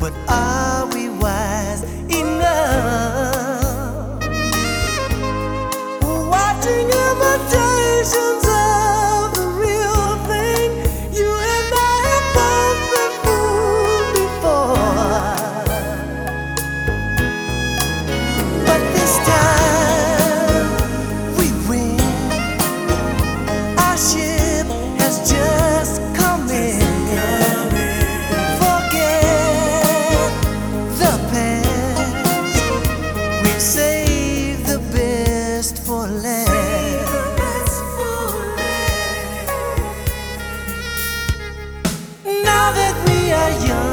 but are we wise enough? Watching imitations of the real thing, you and I have both been fooled before. But this time we win. Our ship has just come in. Forget the past. We've saved the best for last. Now that we are young,